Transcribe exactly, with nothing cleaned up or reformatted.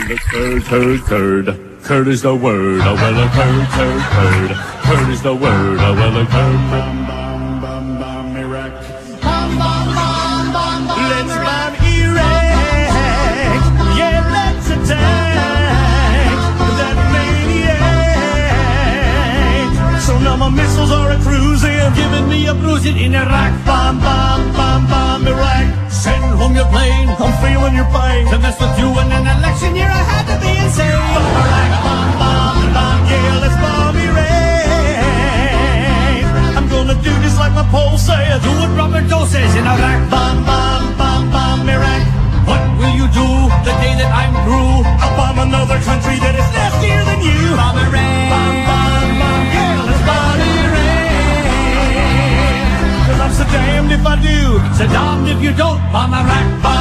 Kurd, Kurd, Kurd. Kurd is the word. Oh well, a Kurd, Kurd, Kurd. Kurd is the word. Oh well, a Kurd. Bum, bum, bum, bum, Iraq. Bum, bum, bum, bum, bum. Let's bomb Iraq. Yeah, let's attack that maniac. So now my missiles are a cruising, giving me a bruising in Iraq. Bum, bum, bum, bum, Iraq. Send home your plane, I'm feeling your pain. To mess with you in an election year, I had to be insane. Bomb Iraq, bomb, bomb, bomb, yeah, let's bomb Iraq. I'm gonna do this like my poll said, do what Robert Doe says in Iraq. Bomb, bomb, bomb, bomb, Iraq. What will you do the day that I'm through? I'll bomb another country that is nastier than you. Bomb Iraq, bomb, bomb, bomb, yeah, let's bomb Iraq. Cause I'm so damned if I do, so damned if you don't. Bomb Iraq, bomb